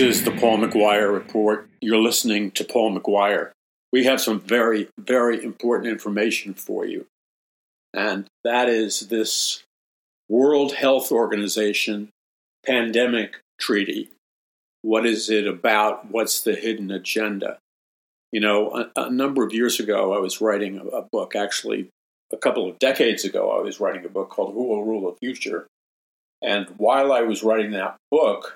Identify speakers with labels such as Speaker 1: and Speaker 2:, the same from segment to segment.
Speaker 1: is the Paul McGuire Report. You're listening to Paul McGuire. We have some very, very important information for you. And that is this World Health Organization pandemic treaty. What is it about? What's the hidden agenda? You know, a number of years ago, I was writing a book. Actually, a couple of decades ago, I was writing a book called Who Will Rule the Future? And while I was writing that book,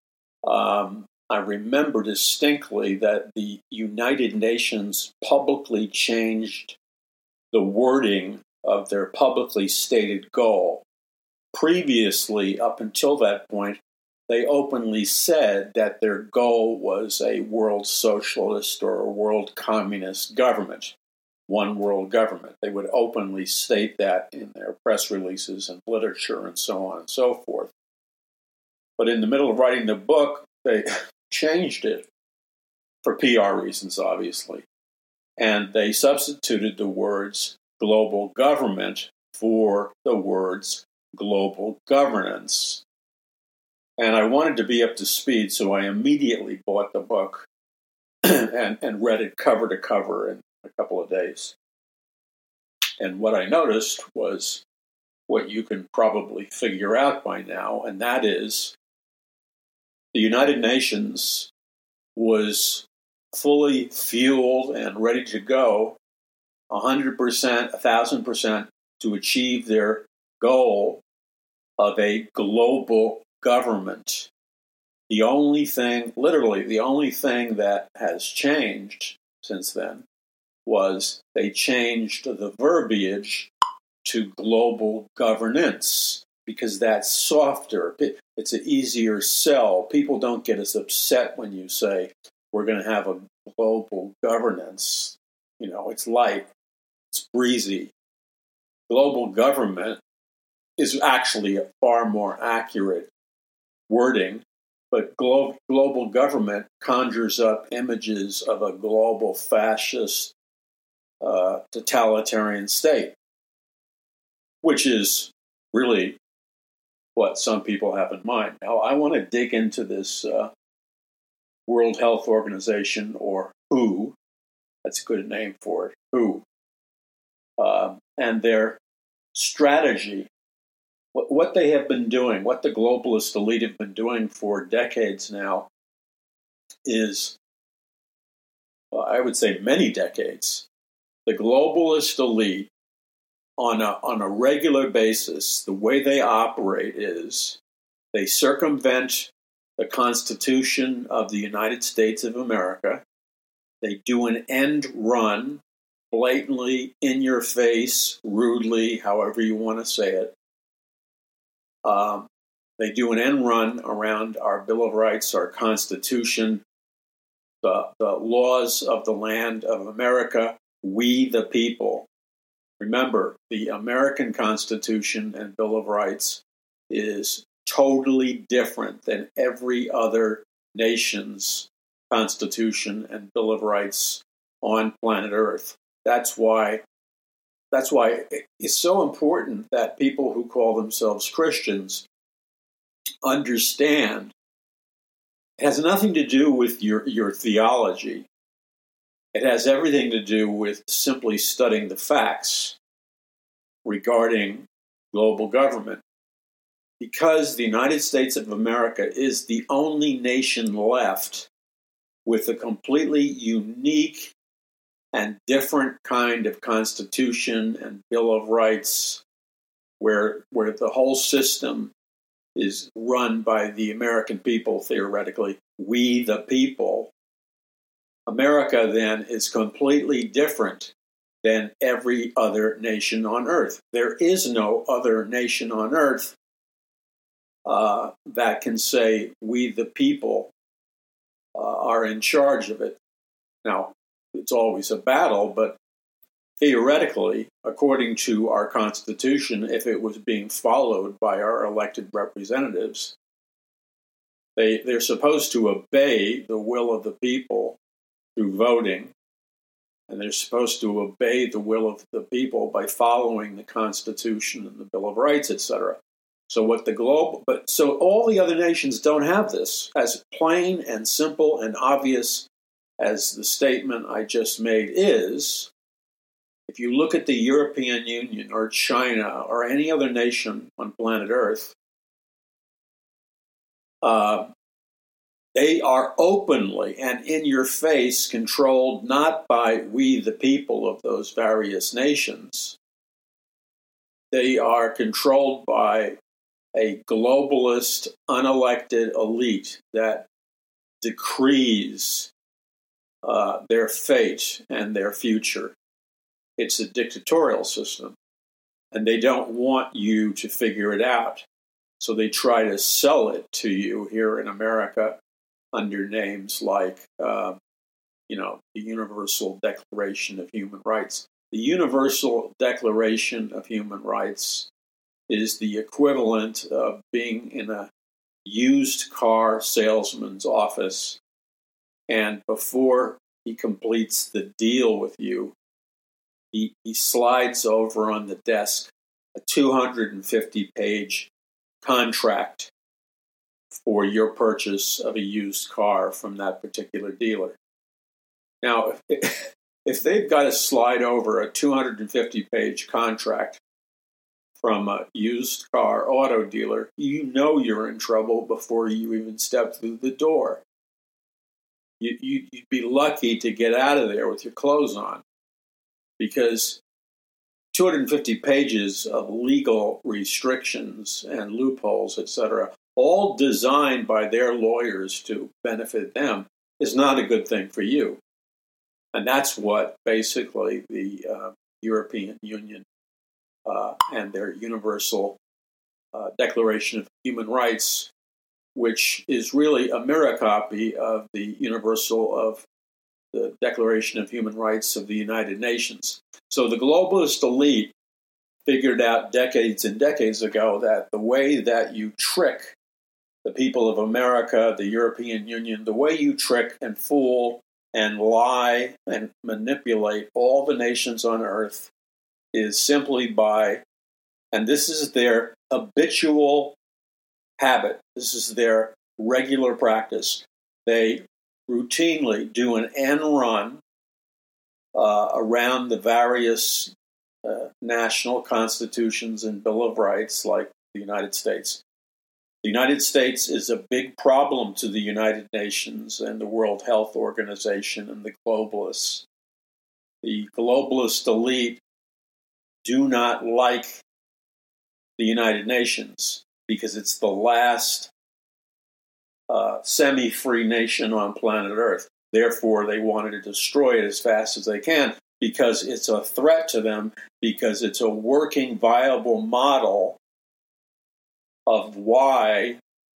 Speaker 1: I remember distinctly that the United Nations publicly changed the wording of their publicly stated goal. Previously, up until that point, they openly said that their goal was a world socialist or a world communist government, one world government. They would openly state that in their press releases and literature and so on and so forth. But in the middle of writing the book, they changed it for PR reasons, obviously. And they substituted the words global government for the words global governance. And I wanted to be up to speed, so I immediately bought the book and read it cover to cover in a couple of days. And what I noticed was what you can probably figure out by now, and that is the United Nations was fully fueled and ready to go 100%, 1,000% to achieve their goal of a global government. The only thing, literally the only thing that has changed since then was they changed the verbiage to global governance because that's softer. It's an easier sell. People don't get as upset when you say we're going to have a global governance. You know, it's light, it's breezy. Global government is actually a far more accurate wording, but global government conjures up images of a global fascist totalitarian state, which is really what some people have in mind. Now, I want to dig into this World Health Organization, or WHO. That's a good name for it, WHO. And their strategy, what they have been doing, what the globalist elite have been doing for decades now is, I would say many decades, the globalist elite on a regular basis, the way they operate is they circumvent the Constitution of the United States of America. They do an end run, blatantly, in your face, rudely, however you want to say it. They do an end run around our Bill of Rights, our Constitution, the laws of the land of America, we the people. Remember, the American Constitution and Bill of Rights is totally different than every other nation's Constitution and Bill of Rights on planet Earth. That's why it's so important that people who call themselves Christians understand it has nothing to do with your theology. It has everything to do with simply studying the facts regarding global government. Because the United States of America is the only nation left with a completely unique and different kind of Constitution and Bill of Rights, where the whole system is run by the American people, theoretically, we the people. America, then, is completely different than every other nation on Earth. There is no other nation on Earth that can say, we the people are in charge of it. Now, it's always a battle, but theoretically, according to our Constitution, if it was being followed by our elected representatives, they're supposed to obey the will of the people through voting, and they're supposed to obey the will of the people by following the Constitution and the Bill of Rights, etc. So all the other nations don't have this. As plain and simple and obvious as the statement I just made is, if you look at the European Union or China or any other nation on planet Earth, they are openly and in your face controlled not by we the people of those various nations. They are controlled by a globalist, unelected elite that decrees their fate and their future. It's a dictatorial system, and they don't want you to figure it out. So they try to sell it to you here in America under names like, the Universal Declaration of Human Rights. The Universal Declaration of Human Rights is the equivalent of being in a used car salesman's office, and before he completes the deal with you, he slides over on the desk a 250-page contract for your purchase of a used car from that particular dealer. Now, if they've got to slide over a 250-page contract from a used car auto dealer, you know you're in trouble before you even step through the door. You'd be lucky to get out of there with your clothes on, because 250 pages of legal restrictions and loopholes, etc., all designed by their lawyers to benefit them, is not a good thing for you. And that's what basically the European Union and their Universal Declaration of Human Rights, which is really a mirror copy of the Declaration of Human Rights of the United Nations. So the globalist elite figured out decades and decades ago that the way that you trick the people of America, the European Union, the way you trick and fool and lie and manipulate all the nations on earth is simply by, and this is their habitual habit, this is their regular practice, they routinely do an end run around the various national constitutions and Bill of Rights, like the United States. The United States is a big problem to the United Nations and the World Health Organization and the globalists. The globalist elite do not like the United Nations because it's the last semi-free nation on planet Earth. Therefore, they wanted to destroy it as fast as they can because it's a threat to them, because it's a working, viable model of why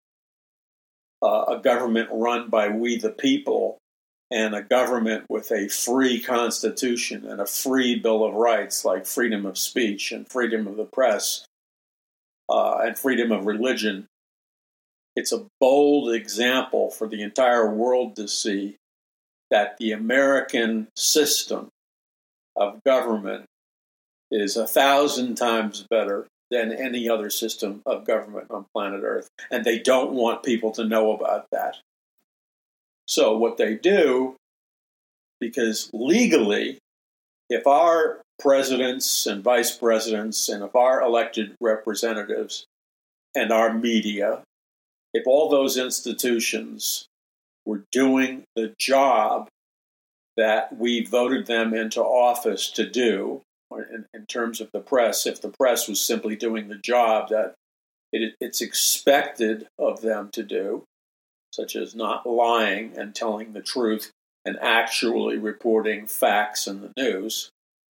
Speaker 1: a government run by we the people and a government with a free constitution and a free Bill of Rights, like freedom of speech and freedom of the press and freedom of religion. It's a bold example for the entire world to see that the American system of government is 1,000 times better than any other system of government on planet Earth. And they don't want people to know about that. So what they do, because legally, if our presidents and vice presidents and if our elected representatives and our media, if all those institutions were doing the job that we voted them into office to do, in terms of the press, if the press was simply doing the job that it's expected of them to do, such as not lying and telling the truth and actually reporting facts in the news,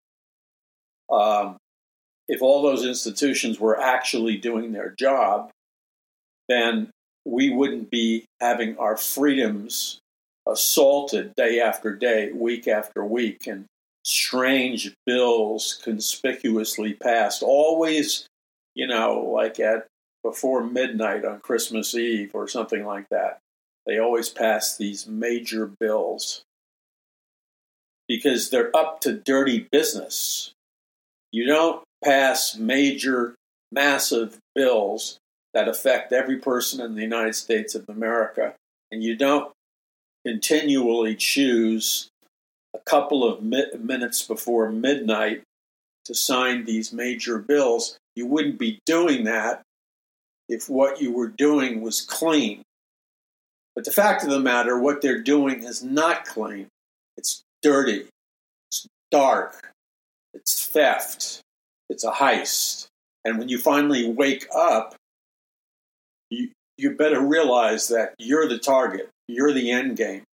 Speaker 1: if all those institutions were actually doing their job, then we wouldn't be having our freedoms assaulted day after day, week after week, and strange bills conspicuously passed, always, like at before midnight on Christmas Eve or something like that. They always pass these major bills because they're up to dirty business. You don't pass major, massive bills that affect every person in the United States of America, and you don't continually choose a couple of minutes before midnight to sign these major bills, you wouldn't be doing that if what you were doing was clean. But the fact of the matter, what they're doing is not clean. It's dirty. It's dark. It's theft. It's a heist. And when you finally wake up, you better realize that you're the target. You're the end game.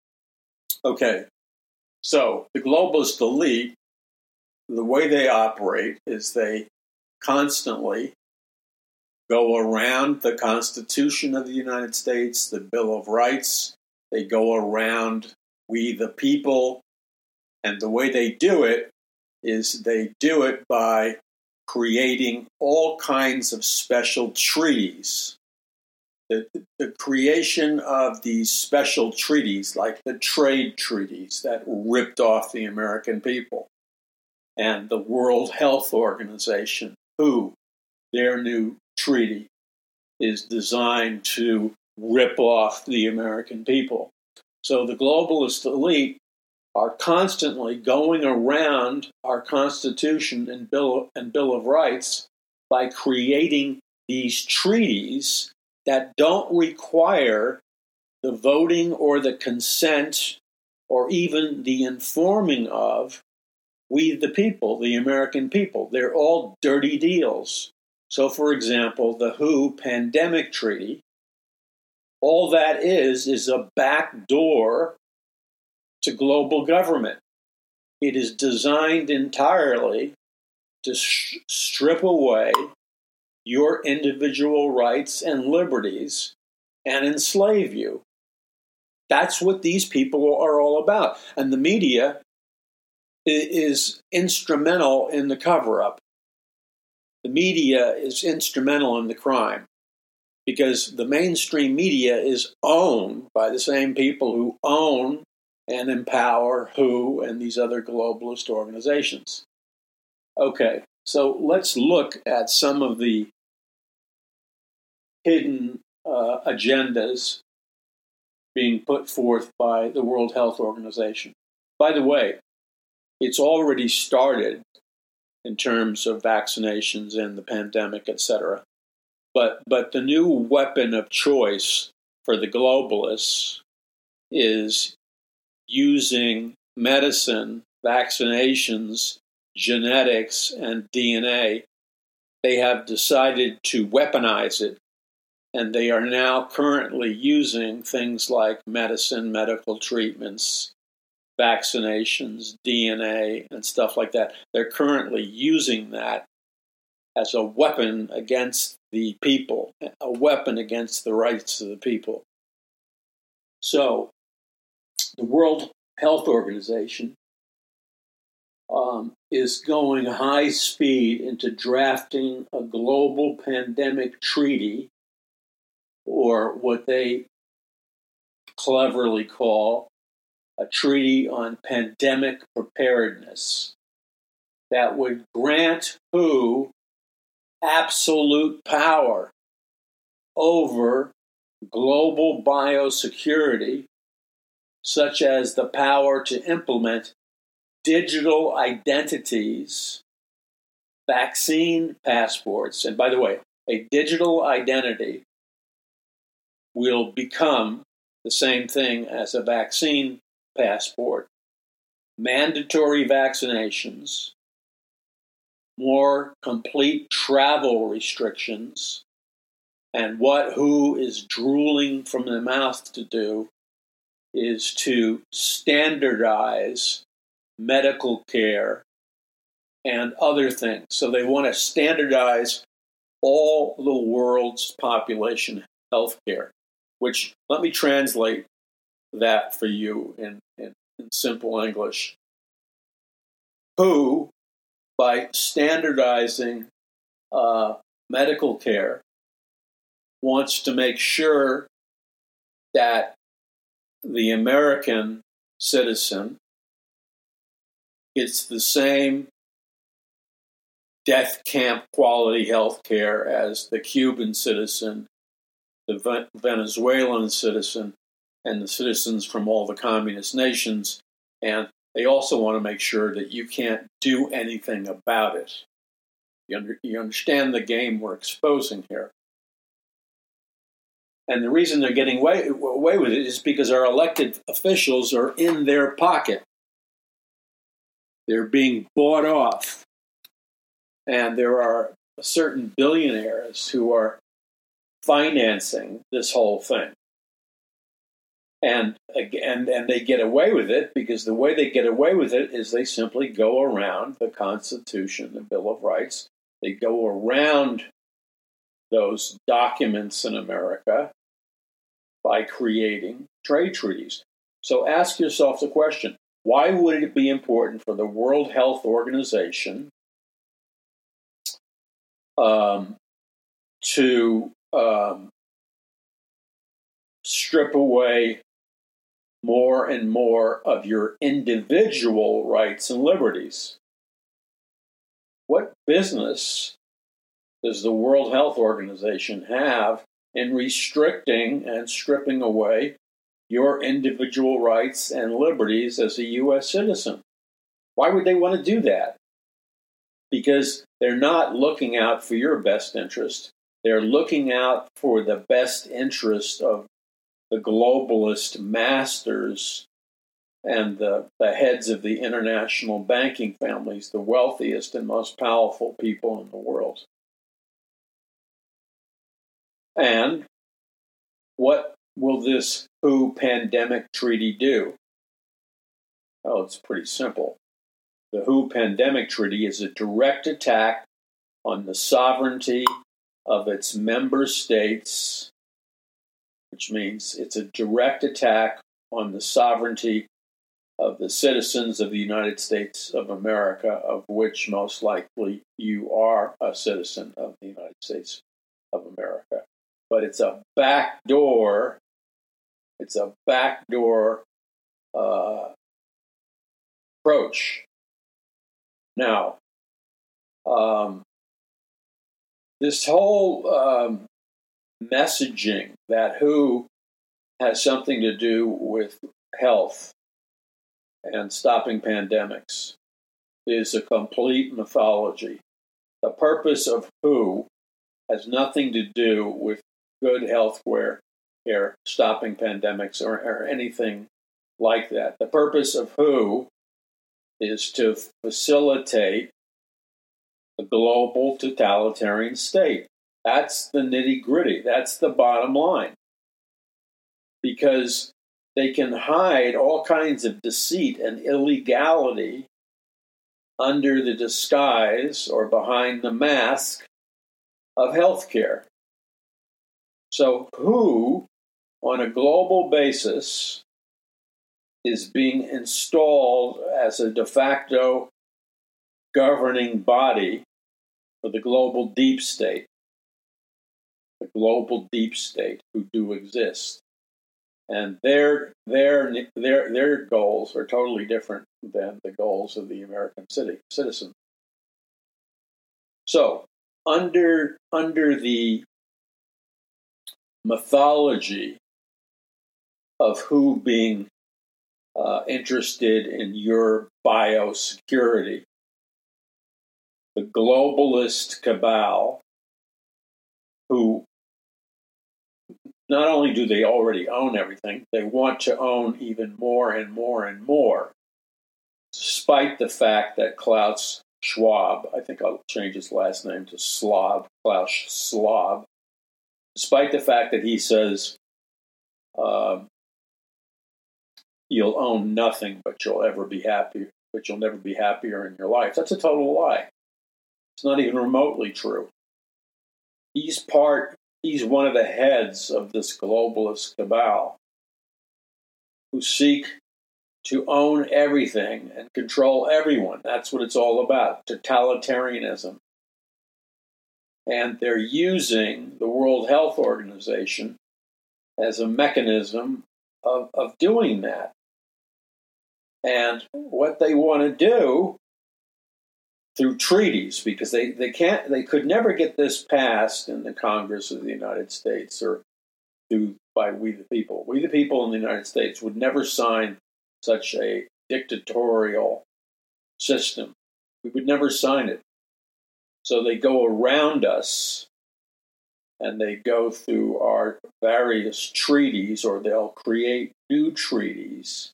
Speaker 1: Okay, so the globalist elite, the way they operate is they constantly go around the Constitution of the United States, the Bill of Rights. They go around we the people. And the way they do it is they do it by creating all kinds of special treaties. The creation of these special treaties, like the trade treaties that ripped off the American people, and the World Health Organization, WHO, their new treaty is designed to rip off the American people. So the globalist elite are constantly going around our Constitution and Bill of Rights by creating these treaties that don't require the voting or the consent or even the informing of we the people, the American people. They're all dirty deals. So, for example, the WHO Pandemic Treaty, all that is a back door to global government. It is designed entirely to strip away your individual rights and liberties and enslave you. That's what these people are all about. And the media is instrumental in the cover-up. The media is instrumental in the crime because the mainstream media is owned by the same people who own and empower WHO and these other globalist organizations. Okay, so let's look at some of the hidden agendas being put forth by the World Health Organization. By the way, it's already started in terms of vaccinations and the pandemic, etc. But the new weapon of choice for the globalists is using medicine, vaccinations, genetics, and DNA. They have decided to weaponize it, and they are now currently using things like medicine, medical treatments, vaccinations, DNA, and stuff like that. They're currently using that as a weapon against the people, a weapon against the rights of the people. So, the World Health Organization is going high speed into drafting a global pandemic treaty, or what they cleverly call a treaty on pandemic preparedness, that would grant WHO absolute power over global biosecurity, such as the power to implement digital identities, vaccine passports. And by the way, a digital identity will become the same thing as a vaccine passport, mandatory vaccinations, more complete travel restrictions, and what WHO is drooling from the mouth to do is to standardize medical care and other things. So they want to standardize all the world's population health care, which, let me translate that for you in simple English. WHO, by standardizing medical care, wants to make sure that the American citizen gets the same death camp quality health care as the Cuban citizen, the Venezuelan citizen, and the citizens from all the communist nations. And they also want to make sure that you can't do anything about it. You understand the game we're exposing here. And the reason they're getting away with it is because our elected officials are in their pocket. They're being bought off. And there are certain billionaires who are financing this whole thing. And they get away with it because the way they get away with it is they simply go around the Constitution, the Bill of Rights. They go around those documents in America by creating trade treaties. So ask yourself the question, why would it be important for the World Health Organization to strip away more and more of your individual rights and liberties? What business does the World Health Organization have in restricting and stripping away your individual rights and liberties as a U.S. citizen? Why would they want to do that? Because they're not looking out for your best interest. They're looking out for the best interest of the globalist masters and the heads of the international banking families, the wealthiest and most powerful people in the world. And what will this WHO pandemic treaty do? Oh, it's pretty simple. The WHO pandemic treaty is a direct attack on the sovereignty of its member states, which means it's a direct attack on the sovereignty of the citizens of the United States of America, of which most likely you are a citizen of the United States of America. But it's a backdoor approach. Now, this whole messaging that WHO has something to do with health and stopping pandemics is a complete mythology. The purpose of WHO has nothing to do with good health care, stopping pandemics, or anything like that. The purpose of WHO is to facilitate a global totalitarian state. That's the nitty-gritty. That's the bottom line. Because they can hide all kinds of deceit and illegality under the disguise or behind the mask of healthcare. So WHO, on a global basis, is being installed as a de facto governing body for the global deep state. The global deep state who do exist. And their goals are totally different than the goals of the American citizen. So, under the mythology of WHO being interested in your biosecurity, the globalist cabal, who not only do they already own everything, they want to own even more and more and more, despite the fact that Klaus Schwab, I think I'll change his last name to Slob, Klaus Schwab, despite the fact that he says you'll own nothing, but you'll never be happier in your life. That's a total lie. It's not even remotely true. He's one of the heads of this globalist cabal who seek to own everything and control everyone. That's what it's all about, totalitarianism. And they're using the World Health Organization as a mechanism of doing that. And what they want to do through treaties, because they could never get this passed in the Congress of the United States or by we the people. We the people in the United States would never sign such a dictatorial system. We would never sign it. So they go around us and they go through our various treaties, or they'll create new treaties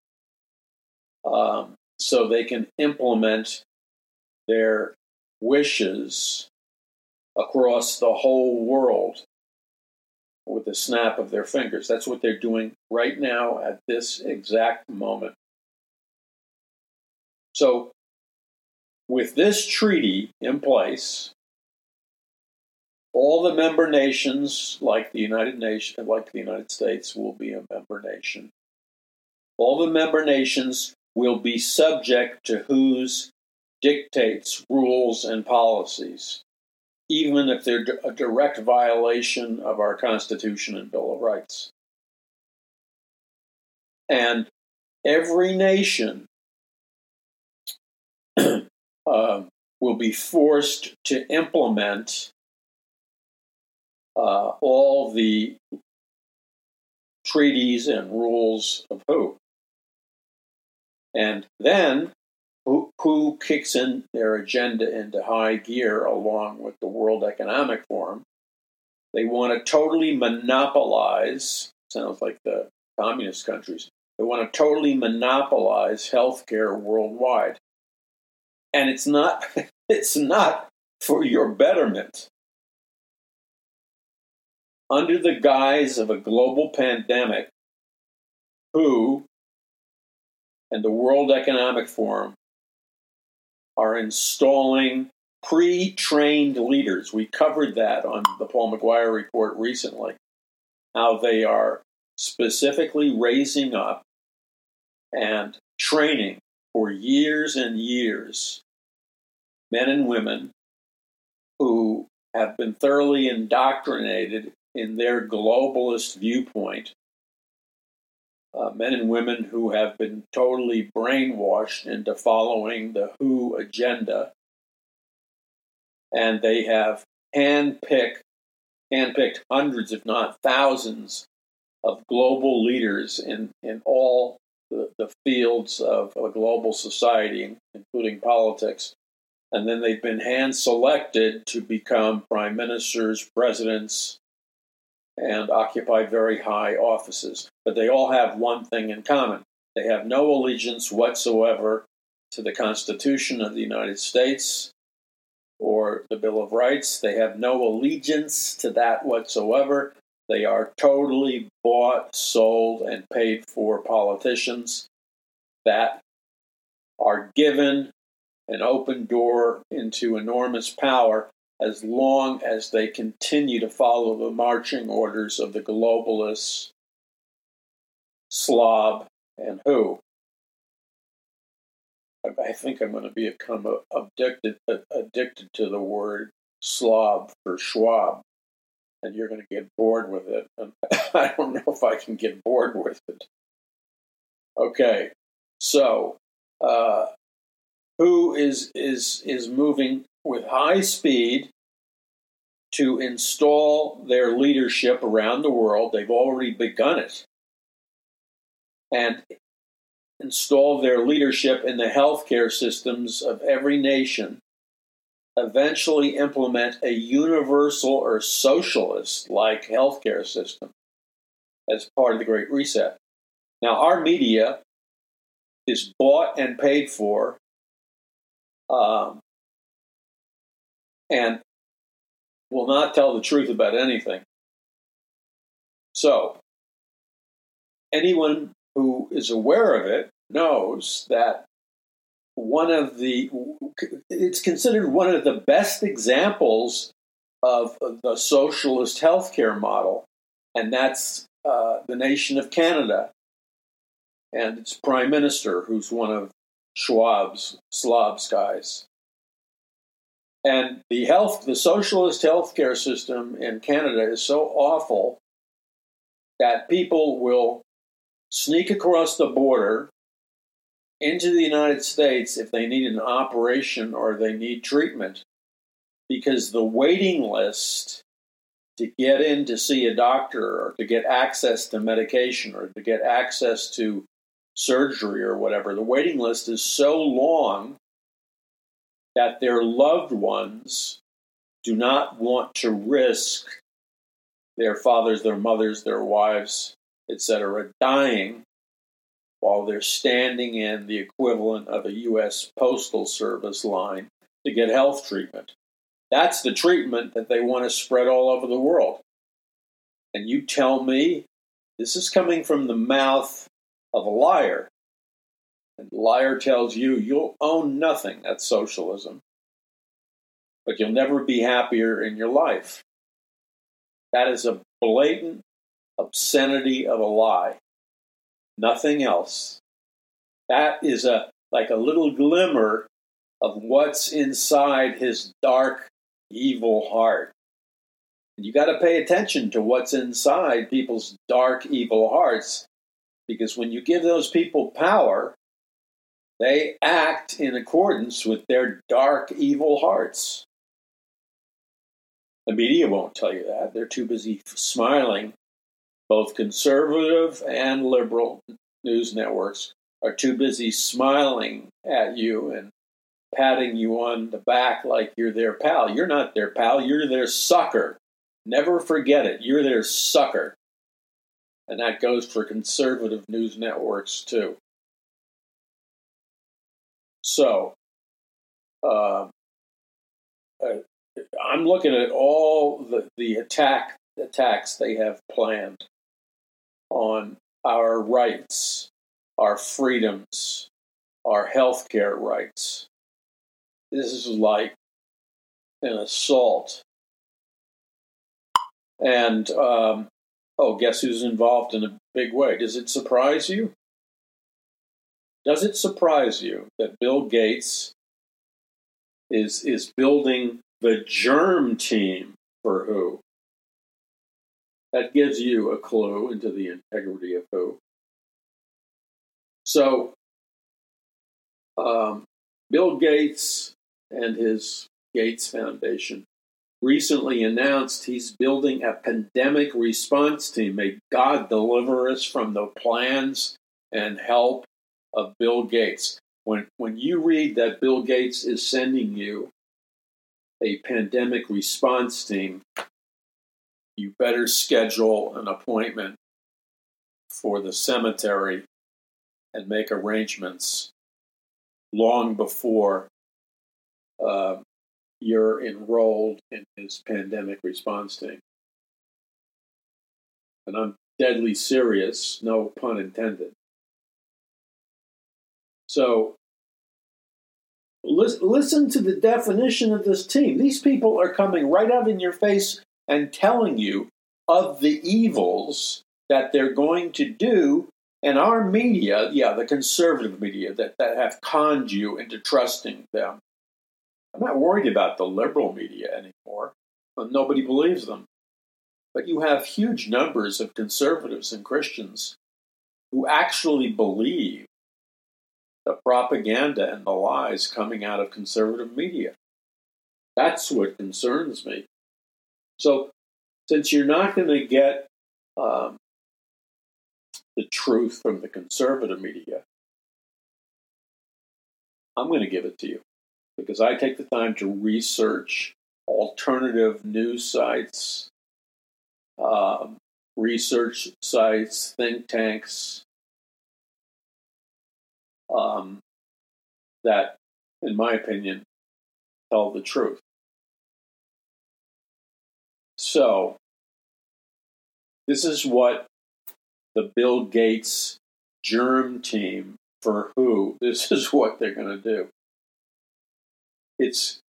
Speaker 1: so they can implement their wishes across the whole world with the snap of their fingers. That's what they're doing right now at this exact moment. So, with this treaty in place, all the member nations, like the United States, will be a member nation. All the member nations will be subject to WHO's dictates, rules, and policies, even if they're a direct violation of our Constitution and Bill of Rights. And every nation will be forced to implement all the treaties and rules of WHO. And then WHO kicks in their agenda into high gear along with the World Economic Forum. They want to totally monopolize, sounds like the communist countries, they want to totally monopolize healthcare worldwide. And it's not for your betterment. Under the guise of a global pandemic, WHO and the World Economic Forum are installing pre-trained leaders. We covered that on the Paul McGuire Report recently, how they are specifically raising up and training for years and years men and women who have been thoroughly indoctrinated in their globalist viewpoint, men and women who have been totally brainwashed into following the WHO agenda, and they have handpicked hundreds, if not thousands, of global leaders in all the fields of a global society, including politics. And then they've been hand-selected to become prime ministers, presidents, and occupy very high offices. But they all have one thing in common. They have no allegiance whatsoever to the Constitution of the United States or the Bill of Rights. They have no allegiance to that whatsoever. They are totally bought, sold, and paid for politicians that are given an open door into enormous power as long as they continue to follow the marching orders of the globalists, Slob, and WHO. I think I'm going to become addicted to the word slob for Schwab, and you're going to get bored with it. And I don't know if I can get bored with it. Okay, so WHO is moving with high speed to install their leadership around the world. They've already begun it. And install their leadership in the healthcare systems of every nation, eventually implement a universal or socialist-like healthcare system as part of the Great Reset. Now, our media is bought and paid for, and will not tell the truth about anything. So, anyone who is aware of it knows that it's considered one of the best examples of the socialist healthcare model, and that's the nation of Canada and its prime minister, who's one of Slob's guys. And the socialist healthcare system in Canada is so awful that people will sneak across the border into the United States if they need an operation or they need treatment, because the waiting list to get in to see a doctor or to get access to medication or to get access to surgery or whatever, the waiting list is so long that their loved ones do not want to risk their fathers, their mothers, their wives, etc., dying while they're standing in the equivalent of a U.S. Postal Service line to get health treatment. That's the treatment that they want to spread all over the world. And you tell me this is coming from the mouth of a liar. And the liar tells you you'll own nothing. That's socialism. But you'll never be happier in your life. That is a blatant obscenity of a lie. Nothing else. That is like a little glimmer of what's inside his dark, evil heart. And you got to pay attention to what's inside people's dark, evil hearts, because when you give those people power, they act in accordance with their dark, evil hearts. The media won't tell you that. They're too busy smiling. Both conservative and liberal news networks are too busy smiling at you and patting you on the back like you're their pal. You're not their pal. You're their sucker. Never forget it. You're their sucker. And that goes for conservative news networks, too. So, I'm looking at all the attacks they have planned on our rights, our freedoms, our healthcare rights. This is like an assault. And, guess who's involved in a big way? Does it surprise you? Does it surprise you that Bill Gates is building the germ team for WHO? That gives you a clue into the integrity of WHO. So, Bill Gates and his Gates Foundation recently announced he's building a pandemic response team. May God deliver us from the plans and help of Bill Gates. When you read that Bill Gates is sending you a pandemic response team, you better schedule an appointment for the cemetery and make arrangements long before you're enrolled in his pandemic response team. And I'm deadly serious, no pun intended. So, listen to the definition of this team. These people are coming right out in your face and telling you of the evils that they're going to do. And our media, the conservative media that have conned you into trusting them. I'm not worried about the liberal media anymore. Nobody believes them. But you have huge numbers of conservatives and Christians who actually believe the propaganda and the lies coming out of conservative media. That's what concerns me. So, since you're not going to get the truth from the conservative media, I'm going to give it to you. Because I take the time to research alternative news sites, research sites, think tanks, that, in my opinion, tell the truth. So, this is what the Bill Gates germ team for WHO, this is what they're going to do. It's,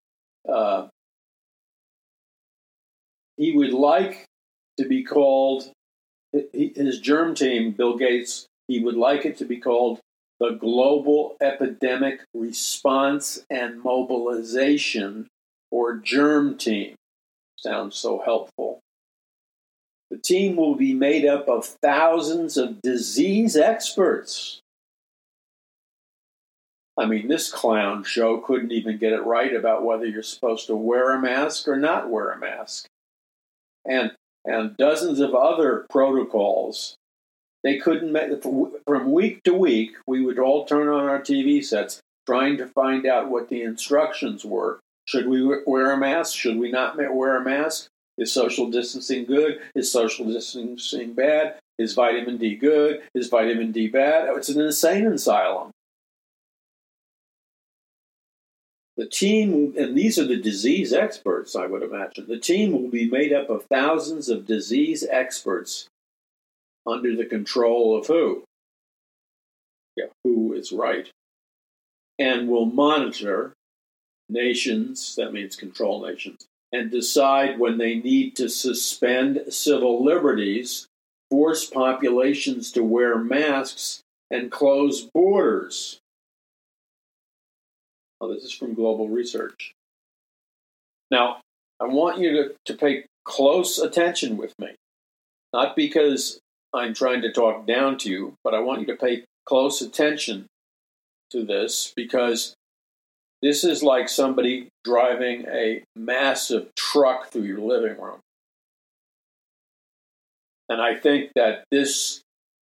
Speaker 1: he would like to be called, his germ team, Bill Gates, he would like it to be called the Global Epidemic Response and Mobilization, or germ team. Sounds so helpful. The team will be made up of thousands of disease experts I mean, this clown show couldn't even get it right about whether you're supposed to wear a mask or not wear a mask. And dozens of other protocols. They couldn't make, from week to week, we would all turn on our TV sets trying to find out what the instructions were. Should we wear a mask? Should we not wear a mask? Is social distancing good? Is social distancing bad? Is vitamin D good? Is vitamin D bad? It's an insane asylum. The team, and these are the disease experts, I would imagine. The team will be made up of thousands of disease experts under the control of who? Yeah, who is right. And will monitor nations, that means control nations, and decide when they need to suspend civil liberties, force populations to wear masks, and close borders. Well, this is from Global Research. Now, I want you to pay close attention with me. Not because I'm trying to talk down to you, but I want you to pay close attention to this, because this is like somebody driving a massive truck through your living room. And I think that this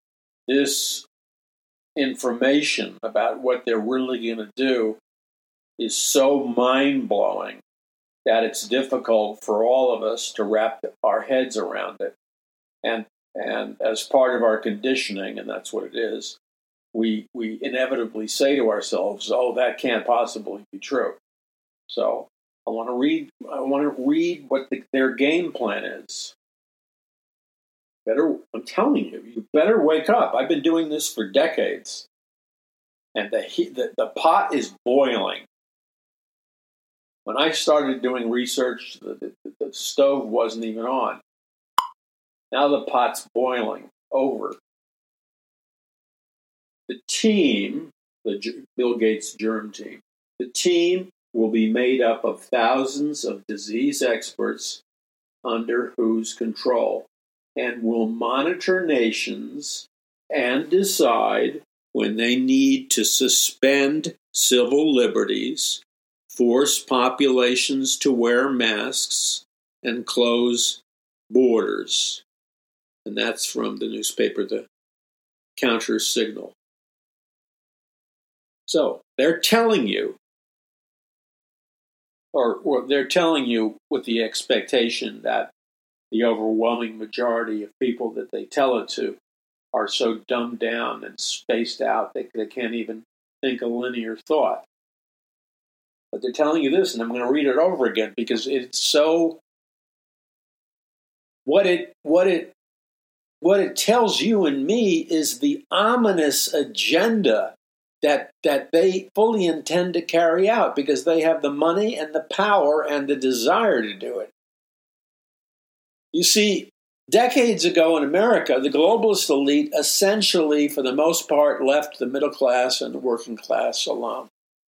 Speaker 1: information about what they're really going to do is so mind-blowing that it's difficult for all of us to wrap our heads around it. And as part of our conditioning, and that's what it is, we inevitably say to ourselves, "Oh, that can't possibly be true." So I want to read what their game plan is. I'm telling you, you better wake up. I've been doing this for decades, and the pot is boiling. When I started doing research, the stove wasn't even on. Now the pot's boiling over. The team, the Bill Gates germ team, the team will be made up of thousands of disease experts under whose control, and will monitor nations and decide when they need to suspend civil liberties, force populations to wear masks, and close borders. And that's from the newspaper, The Counter Signal. So they're telling you, or they're telling you with the expectation that the overwhelming majority of people that they tell it to are so dumbed down and spaced out they can't even think a linear thought. But they're telling you this, and I'm going to read it over again because it's so. What it tells you and me is the ominous agenda that they fully intend to carry out, because they have the money and the power and the desire to do it. You see, decades ago in America, the globalist elite essentially, for the most part, left the middle class and the working class alone.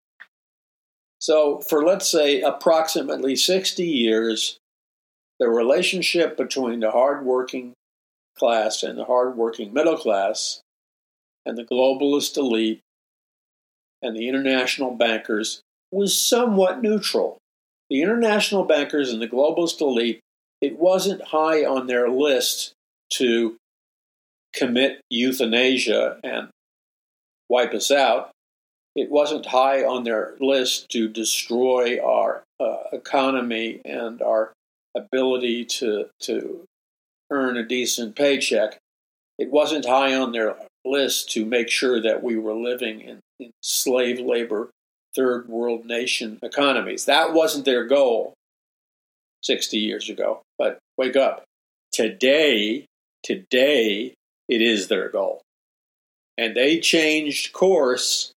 Speaker 1: So for, let's say, approximately 60 years, the relationship between the hardworking class and the hardworking middle class and the globalist elite and the international bankers was somewhat neutral. The international bankers and the globalist elite, it wasn't high on their list to commit euthanasia and wipe us out. It wasn't high on their list to destroy our economy and our ability to earn a decent paycheck. It wasn't high on their list to make sure that we were living in slave labor, third world nation economies. That wasn't their goal 60 years ago. But wake up. Today, it is their goal. And they changed course,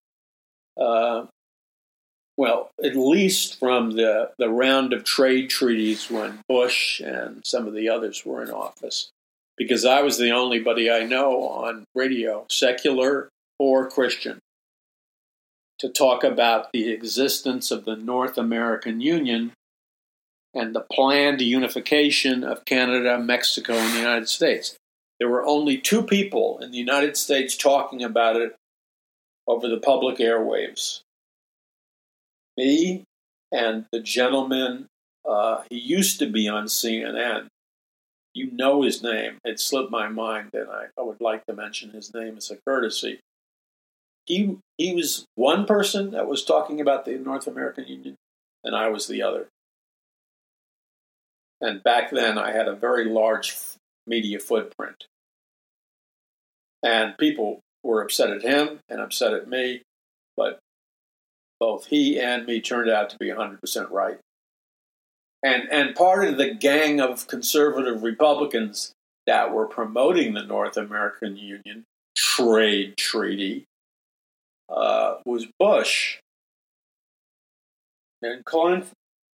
Speaker 1: at least from the round of trade treaties when Bush and some of the others were in office. Because I was the only buddy I know on radio, secular or Christian, to talk about the existence of the North American Union and the planned unification of Canada, Mexico, and the United States. There were only two people in the United States talking about it over the public airwaves. Me and the gentleman, he used to be on CNN. You know his name. It slipped my mind, and I would like to mention his name as a courtesy. He was one person that was talking about the North American Union, and I was the other. And back then, I had a very large media footprint. And people were upset at him and upset at me, but both he and me turned out to be 100% right. And part of the gang of conservative Republicans that were promoting the North American Union trade treaty was Bush and Clinton.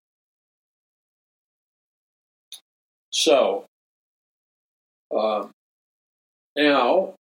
Speaker 1: So now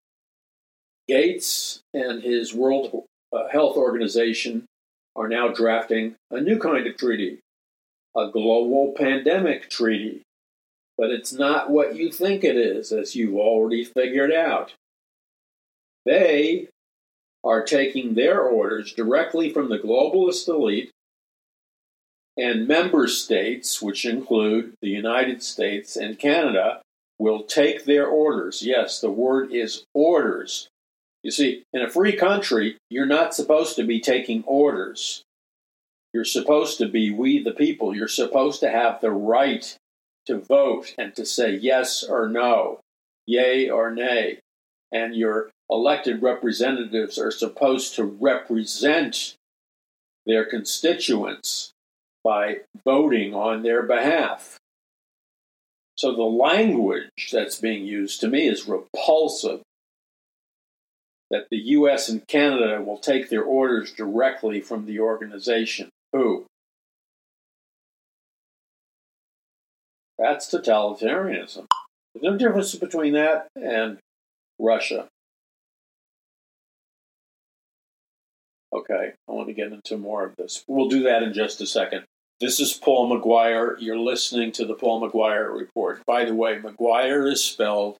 Speaker 1: Gates and his World Health Organization are now drafting a new kind of treaty, a global pandemic treaty. But it's not what you think it is, as you've already figured out. They are taking their orders directly from the globalist elite, and member states, which include the United States and Canada, will take their orders. Yes, the word is orders. You see, in a free country, you're not supposed to be taking orders. You're supposed to be we the people. You're supposed to have the right to vote and to say yes or no, yay or nay. And your elected representatives are supposed to represent their constituents by voting on their behalf. So the language that's being used to me is repulsive. That the U.S. and Canada will take their orders directly from the organization. Who? That's totalitarianism. There's no difference between that and Russia. Okay, I want to get into more of this. We'll do that in just a second. This is Paul McGuire. You're listening to the Paul McGuire Report. By the way, McGuire is spelled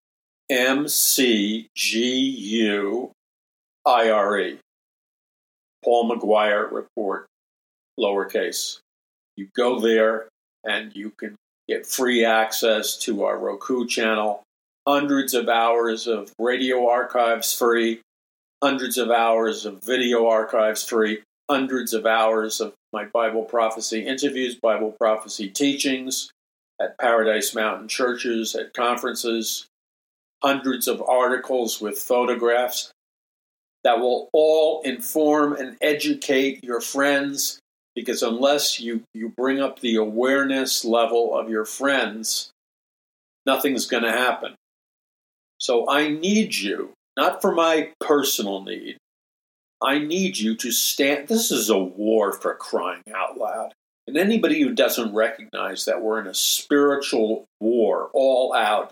Speaker 1: M-C-G-U-I-R-E. Paul McGuire Report, lowercase. You go there and you can get free access to our Roku channel, hundreds of hours of radio archives free, hundreds of hours of video archives free, hundreds of hours of my Bible prophecy interviews, Bible prophecy teachings at Paradise Mountain churches, at conferences, hundreds of articles with photographs that will all inform and educate your friends, because unless you bring up the awareness level of your friends, nothing's going to happen. So I need you, not for my personal need, I need you to stand. This is a war, for crying out loud. And anybody who doesn't recognize that we're in a spiritual war, all out,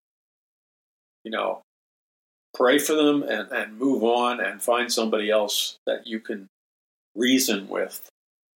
Speaker 1: pray for them and move on and find somebody else that you can reason with.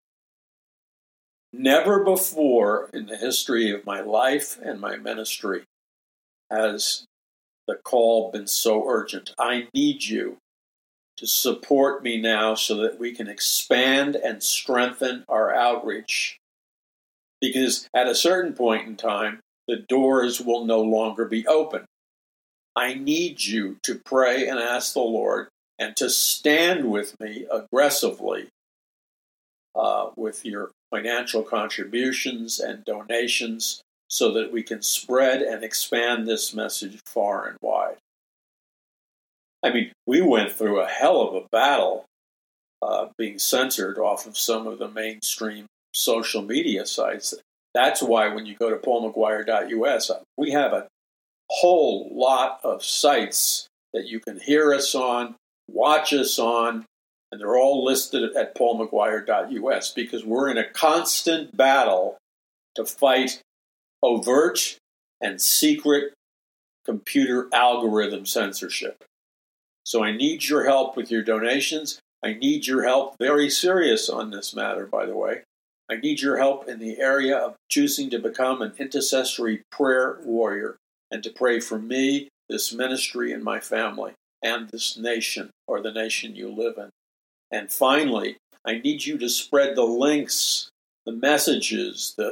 Speaker 1: Never before in the history of my life and my ministry has the call been so urgent. I need you to support me now so that we can expand and strengthen our outreach. Because at a certain point in time, the doors will no longer be open. I need you to pray and ask the Lord and to stand with me aggressively with your financial contributions and donations so that we can spread and expand this message far and wide. I mean, we went through a hell of a battle being censored off of some of the mainstream social media sites. That's why when you go to paulmcguire.us, we have a whole lot of sites that you can hear us on, watch us on, and they're all listed at paulmcguire.us because we're in a constant battle to fight overt and secret computer algorithm censorship. So I need your help with your donations. I need your help, very serious on this matter, by the way. I need your help in the area of choosing to become an intercessory prayer warrior and to pray for me, this ministry, and my family. and this nation, or the nation you live in. And finally, I need you to spread the links, the messages, the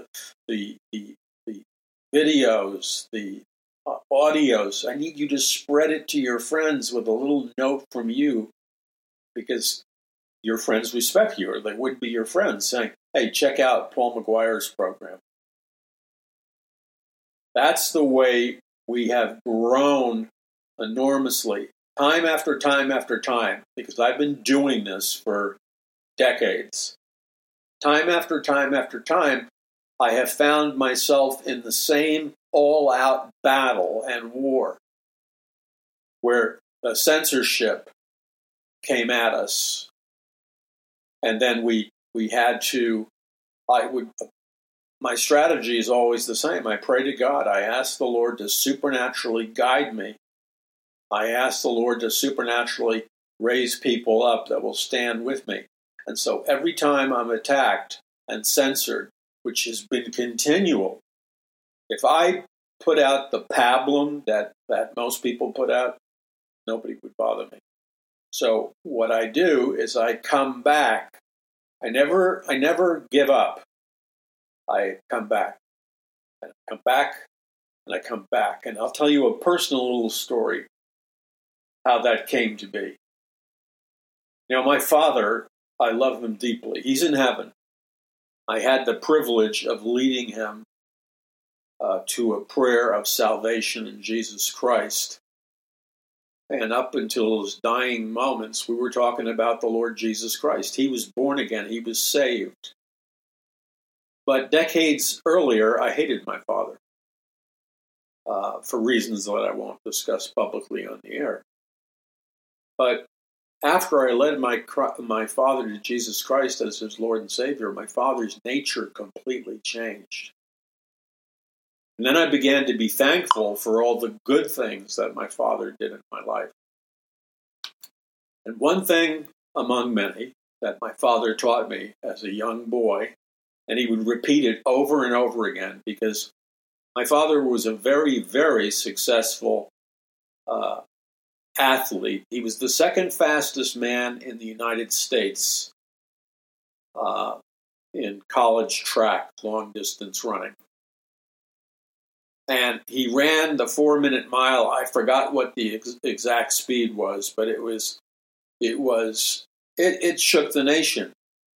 Speaker 1: videos, the audios. I need you to spread it to your friends with a little note from you, because your friends respect you, or they would be your friends, saying, hey, check out Paul McGuire's program. That's the way we have grown enormously, time after time after time, because I've been doing this for decades. Time after time after time, I have found myself in the same all-out battle and war where the censorship came at us. And then we had to, my strategy is always the same. I pray to God. I ask the Lord to supernaturally guide me. I ask the Lord to supernaturally raise people up that will stand with me. And so every time I'm attacked and censored, which has been continual, if I put out the pablum that most people put out, nobody would bother me. So what I do is I come back. I never give up. I come back. And I come back, and I come back. And I'll tell you a personal little story, how that came to be. You know, my father, I love him deeply. He's in heaven. I had the privilege of leading him to a prayer of salvation in Jesus Christ. And up until his dying moments, we were talking about the Lord Jesus Christ. He was born again. He was saved. But decades earlier, I hated my father for reasons that I won't discuss publicly on the air. But after I led my father to Jesus Christ as his Lord and Savior, my father's nature completely changed. And then I began to be thankful for all the good things that my father did in my life. And one thing among many that my father taught me as a young boy, and he would repeat it over and over again, because my father was a very, very successful athlete. He was the second fastest man in the United States in college track, long distance running. And he ran the 4-minute mile. I forgot what the exact speed was, but it shook the nation.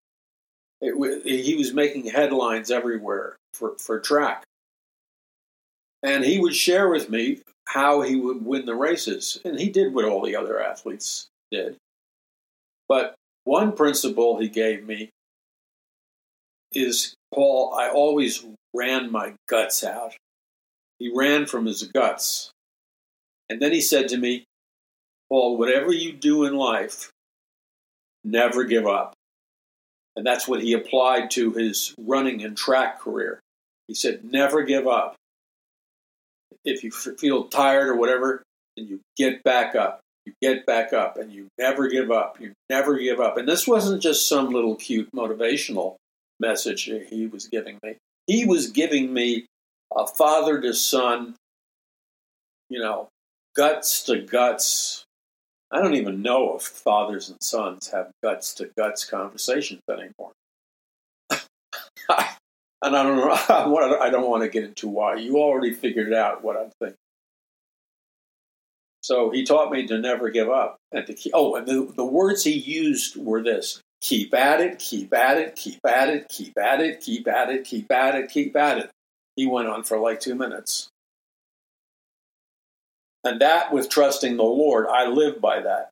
Speaker 1: He was making headlines everywhere for track. And he would share with me how he would win the races. And he did what all the other athletes did. But one principle he gave me is, Paul, I always ran my guts out. He ran from his guts. And then he said to me, Paul, whatever you do in life, never give up. And that's what he applied to his running and track career. He said, never give up. If you feel tired or whatever, then you get back up. You get back up, and you never give up. You never give up. And this wasn't just some little cute motivational message he was giving me. He was giving me a father to son, guts to guts. I don't even know if fathers and sons have guts to guts conversations anymore. And I don't know. I don't want to get into why. You already figured out what I'm thinking. So he taught me to never give up, and to keep. Oh, and the words he used were this: keep at it, keep at it, keep at it, keep at it, keep at it, keep at it, keep at it. He went on for like 2 minutes. And that, with trusting the Lord, I live by that.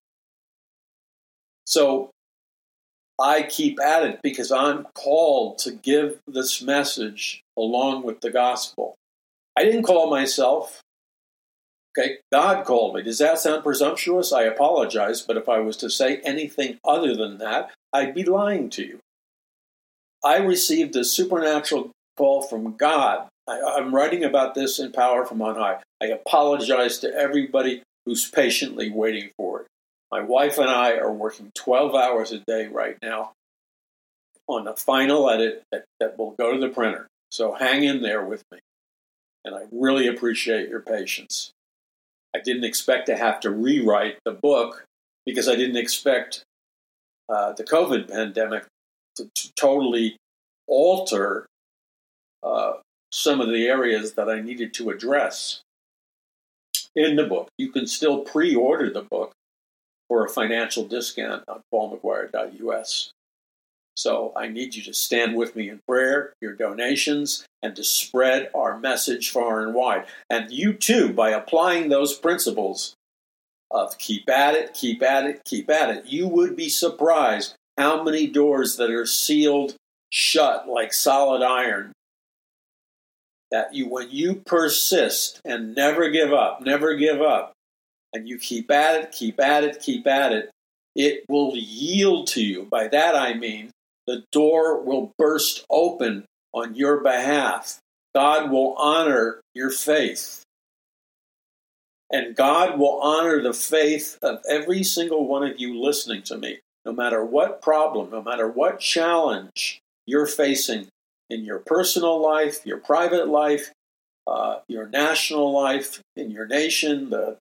Speaker 1: So I keep at it because I'm called to give this message along with the gospel. I didn't call myself. Okay, God called me. Does that sound presumptuous? I apologize, but if I was to say anything other than that, I'd be lying to you. I received a supernatural call from God. I'm writing about this in Power from On High. I apologize to everybody who's patiently waiting for it. My wife and I are working 12 hours a day right now on the final edit that will go to the printer. So hang in there with me. And I really appreciate your patience. I didn't expect to have to rewrite the book because I didn't expect the COVID pandemic to totally alter some of the areas that I needed to address in the book. You can still pre-order the book for a financial discount on paulmcguire.us. So I need you to stand with me in prayer, your donations, and to spread our message far and wide. And you too, by applying those principles of keep at it, keep at it, keep at it, you would be surprised how many doors that are sealed shut like solid iron, that when you persist and never give up, and you keep at it, keep at it, keep at it, it will yield to you. By that I mean the door will burst open on your behalf. God will honor your faith. And God will honor the faith of every single one of you listening to me, no matter what problem, no matter what challenge you're facing in your personal life, your private life, your national life, in your nation, the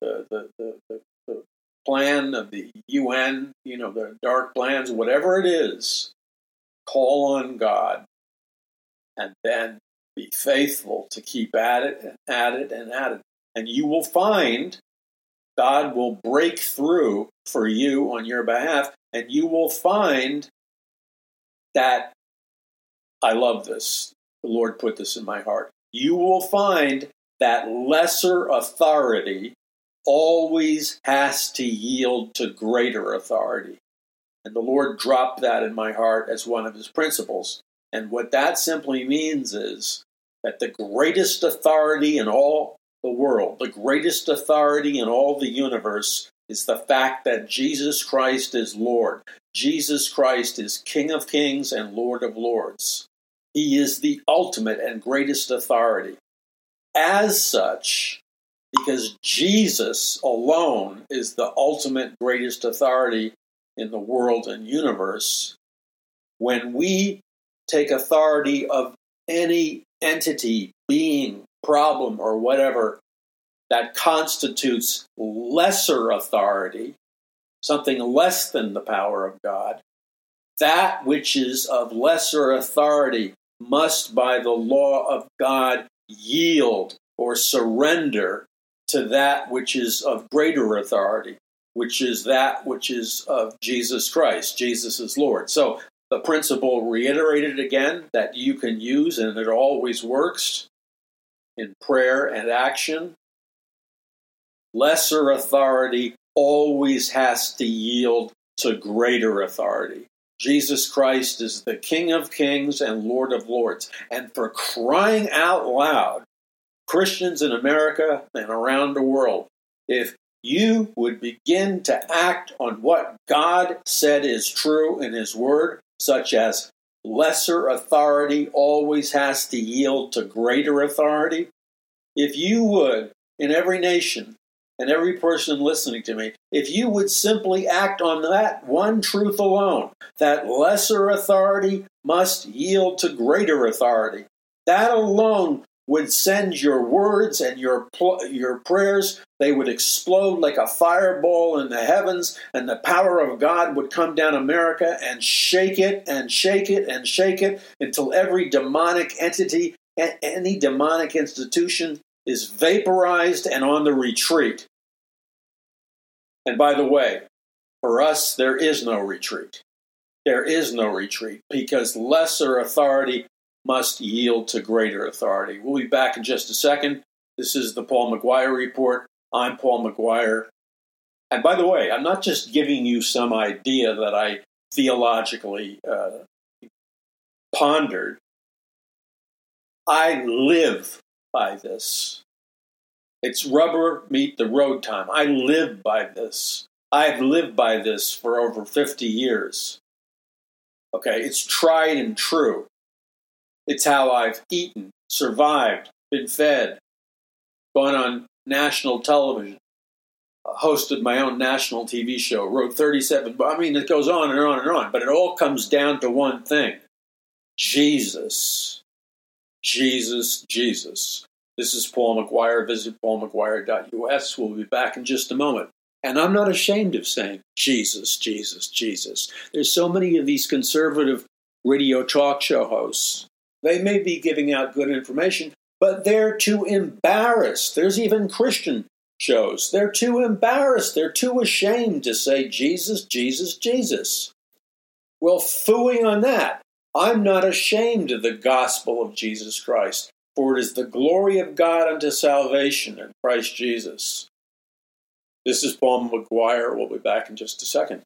Speaker 1: plan of the UN, the dark plans, whatever it is, call on God and then be faithful to keep at it and at it and at it. And you will find God will break through for you on your behalf, and you will find that, I love this, the Lord put this in my heart, you will find that lesser authority always has to yield to greater authority. And the Lord dropped that in my heart as one of his principles. And what that simply means is that the greatest authority in all the world, the greatest authority in all the universe, is the fact that Jesus Christ is Lord. Jesus Christ is King of Kings and Lord of Lords. He is the ultimate and greatest authority. As such, because Jesus alone is the ultimate greatest authority in the world and universe, when we take authority of any entity, being, problem, or whatever that constitutes lesser authority, something less than the power of God, that which is of lesser authority must, by the law of God, yield or surrender to that which is of greater authority, which is that which is of Jesus Christ. Jesus is Lord. So the principle reiterated again that you can use, and it always works in prayer and action. Lesser authority always has to yield to greater authority. Jesus Christ is the King of Kings and Lord of Lords. And for crying out loud, Christians in America and around the world, if you would begin to act on what God said is true in his word, such as lesser authority always has to yield to greater authority, if you would, in every nation and every person listening to me, if you would simply act on that one truth alone, that lesser authority must yield to greater authority, that alone would send your words and your prayers, they would explode like a fireball in the heavens, and the power of God would come down America and shake it and shake it and shake it until every demonic entity, any demonic institution is vaporized and on the retreat. And by the way, for us, there is no retreat. There is no retreat because lesser authority must yield to greater authority. We'll be back in just a second. This is the Paul McGuire Report. I'm Paul McGuire. And by the way, I'm not just giving you some idea that I theologically pondered. I live by this. It's rubber meet the road time. I live by this. I've lived by this for over 50 years. Okay, it's tried and true. It's how I've eaten, survived, been fed, gone on national television, hosted my own national TV show, wrote 37 books. I mean, it goes on and on and on, but it all comes down to one thing. Jesus. Jesus, Jesus. This is Paul McGuire. Visit paulmcguire.us. We'll be back in just a moment. And I'm not ashamed of saying Jesus, Jesus, Jesus. There's so many of these conservative radio talk show hosts. They may be giving out good information, but they're too embarrassed. There's even Christian shows. They're too embarrassed. They're too ashamed to say Jesus, Jesus, Jesus. Well, phooing on that. I'm not ashamed of the gospel of Jesus Christ, for it is the glory of God unto salvation in Christ Jesus. This is Paul McGuire. We'll be back in just a second.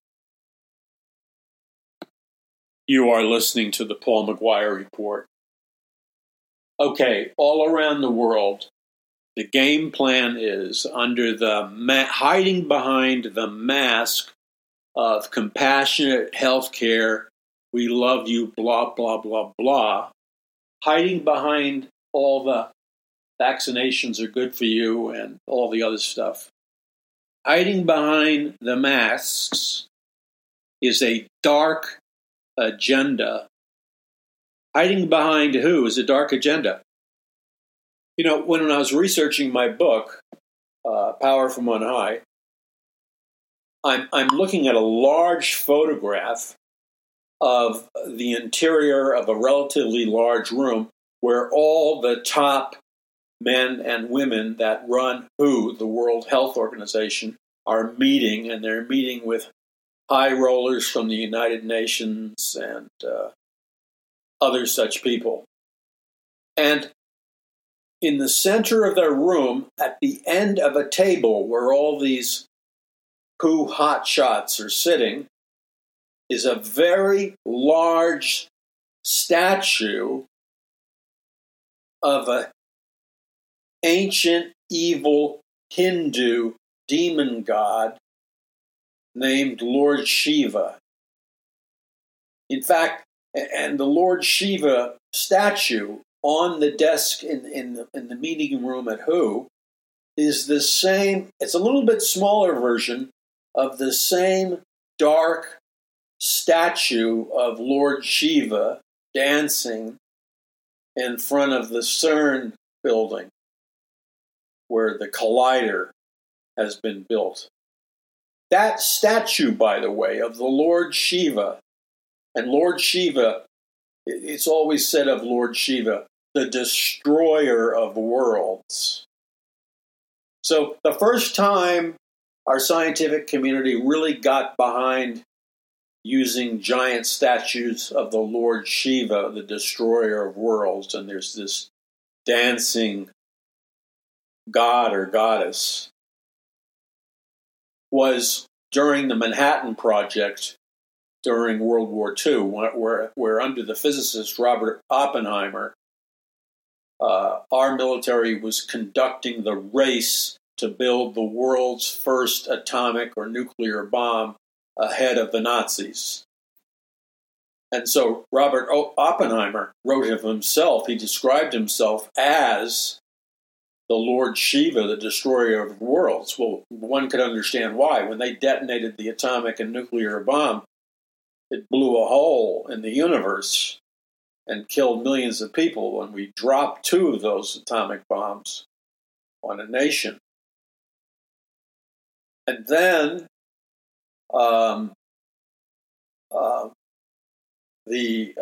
Speaker 1: You are listening to the Paul McGuire Report. Okay, all around the world, the game plan is under the hiding behind the mask of compassionate health care, we love you, blah, blah, blah, blah, hiding behind all the vaccinations are good for you and all the other stuff. Hiding behind the masks is a dark agenda. Hiding behind who is a dark agenda? You know, when I was researching my book, Power from On High, I'm looking at a large photograph of the interior of a relatively large room where all the top men and women that run WHO, the World Health Organization, are meeting, and they're meeting with high rollers from the United Nations and other such people. And in the center of their room, at the end of a table where all these WHO hotshots are sitting, is a very large statue of an ancient evil Hindu demon god named Lord Shiva. In fact, and the Lord Shiva statue on the desk in the meeting room at WHO is the same, it's a little bit smaller version of the same dark statue of Lord Shiva dancing in front of the CERN building where the collider has been built. That statue, by the way, of the Lord Shiva, and Lord Shiva, it's always said of Lord Shiva, the destroyer of worlds. So the first time our scientific community really got behind using giant statues of the Lord Shiva, the destroyer of worlds, and there's this dancing god or goddess, was during the Manhattan Project during World War II, where under the physicist Robert Oppenheimer, our military was conducting the race to build the world's first atomic or nuclear bomb ahead of the Nazis. And so Robert Oppenheimer wrote of himself, he described himself as the Lord Shiva, the destroyer of worlds. Well, one could understand why. When they detonated the atomic and nuclear bomb, it blew a hole in the universe and killed millions of people when we dropped 2 of those atomic bombs on a nation. And then the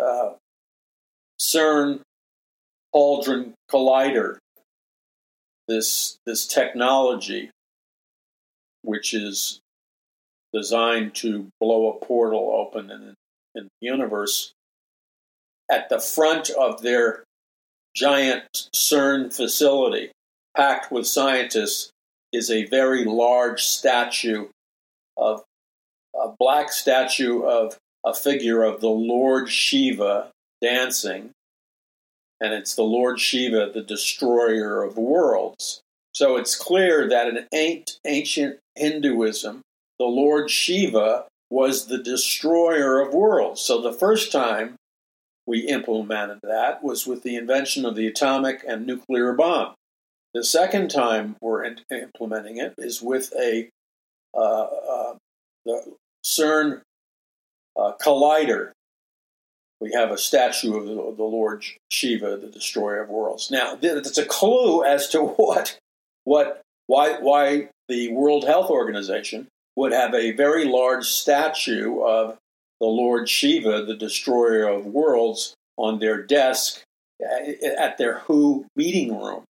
Speaker 1: CERN Hadron Collider, this technology, which is designed to blow a portal open in the universe, at the front of their giant CERN facility, packed with scientists, is a very large statue of a black statue of a figure of the Lord Shiva dancing, and it's the Lord Shiva, the destroyer of worlds. So it's clear that in ancient Hinduism, the Lord Shiva was the destroyer of worlds. So the first time we implemented that was with the invention of the atomic and nuclear bomb. The second time we're implementing it is with the CERN collider. we have a statue of the Lord Shiva, the destroyer of worlds. Now, it's a clue as to why the World Health Organization would have a very large statue of the Lord Shiva, the destroyer of worlds, on their desk at their WHO meeting room.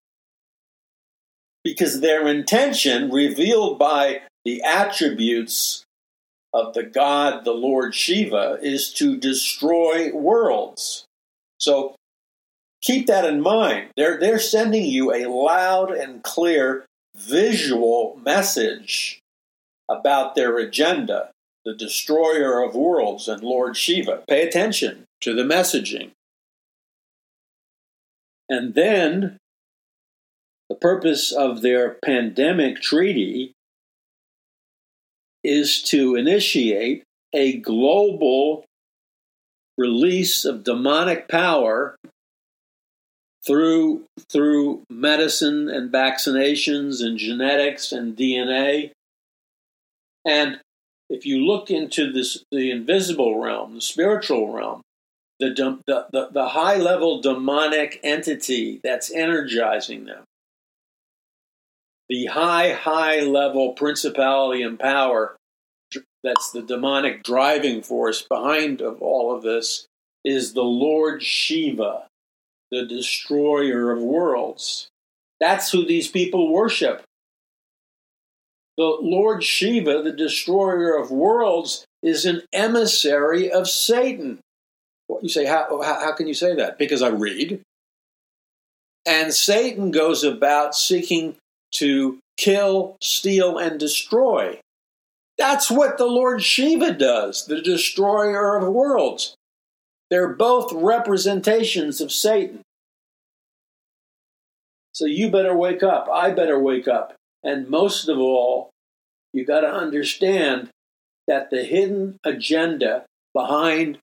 Speaker 1: Because their intention, revealed by the attributes of the god, the Lord Shiva, is to destroy worlds. So keep that in mind. They're sending you a loud and clear visual message about their agenda, the destroyer of worlds and Lord Shiva. Pay attention to the messaging. And then the purpose of their pandemic treaty is to initiate a global release of demonic power through medicine and vaccinations and genetics and DNA. And if you look into the invisible realm, the spiritual realm, the high-level demonic entity that's energizing them, the high-level principality and power that's the demonic driving force behind of all of this is the Lord Shiva, the destroyer of worlds. That's who these people worship. The Lord Shiva, the destroyer of worlds, is an emissary of Satan. You say, how can you say that? Because I read. And Satan goes about seeking to kill, steal, and destroy. That's what the Lord Shiva does, the destroyer of worlds. They're both representations of Satan. So you better wake up. I better wake up. And most of all, you got to understand that the hidden agenda behind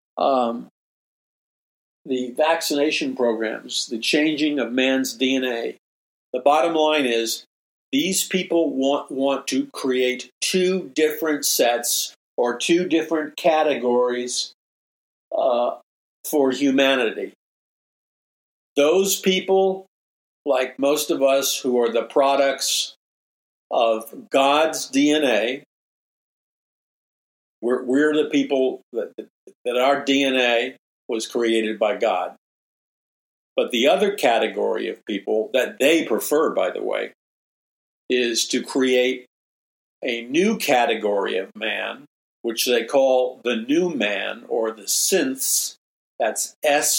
Speaker 1: the vaccination programs, the changing of man's DNA, the bottom line is these people want to create two different sets or two different categories for humanity. Those people, like most of us who are the products of God's DNA, we're the people that our DNA was created by God. But the other category of people that they prefer, by the way, is to create a new category of man, which they call the new man or the synths. That's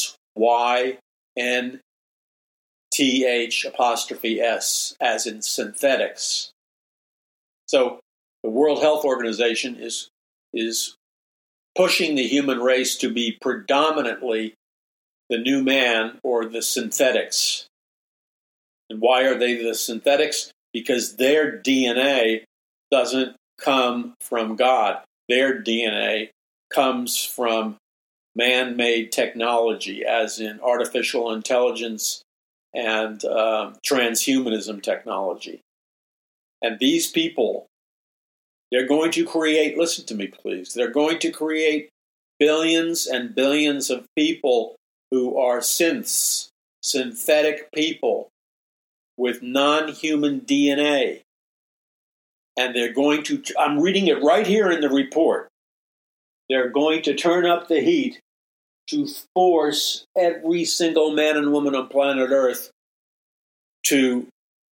Speaker 1: SYNTH', as in synthetics. So the World Health Organization is pushing the human race to be predominantly the new man or the synthetics. And why are they the synthetics? Because their DNA doesn't come from God. Their DNA comes from man-made technology, as in artificial intelligence and transhumanism technology. And these people, they're going to create, listen to me please, they're going to create billions and billions of people who are synths, synthetic people with non-human DNA. And they're going to, I'm reading it right here in the report, they're going to turn up the heat to force every single man and woman on planet Earth to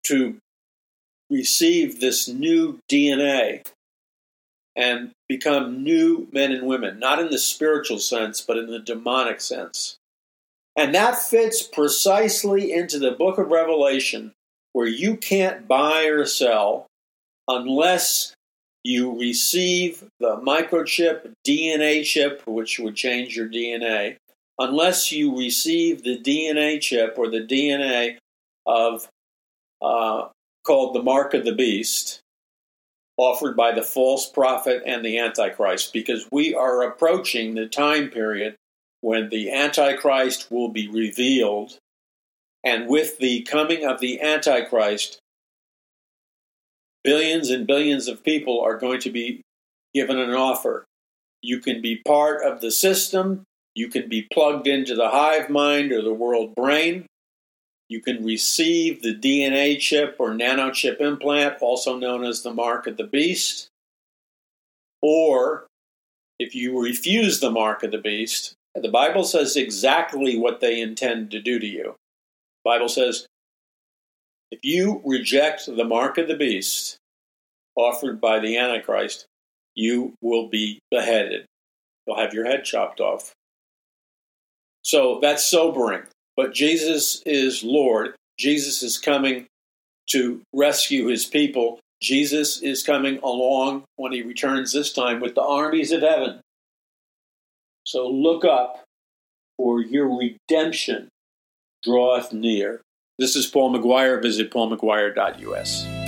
Speaker 1: receive this new DNA and become new men and women, not in the spiritual sense, but in the demonic sense. And that fits precisely into the book of Revelation, where you can't buy or sell unless you receive the microchip, DNA chip, which would change your DNA, unless you receive the DNA chip or the DNA of called the Mark of the Beast, offered by the false prophet and the Antichrist, because we are approaching the time period when the Antichrist will be revealed, and with the coming of the Antichrist, billions and billions of people are going to be given an offer. You can be part of the system, You can be plugged into the hive mind or the world brain. You can receive the DNA chip or nanochip implant, also known as the mark of the beast. Or, if you refuse the mark of the beast, the Bible says exactly what they intend to do to you. The Bible says, if you reject the mark of the beast offered by the Antichrist, you will be beheaded. You'll have your head chopped off. So that's sobering. But Jesus is Lord. Jesus is coming to rescue his people. Jesus is coming along when he returns this time with the armies of heaven. So look up, for your redemption draweth near. This is Paul McGuire. Visit paulmcguire.us.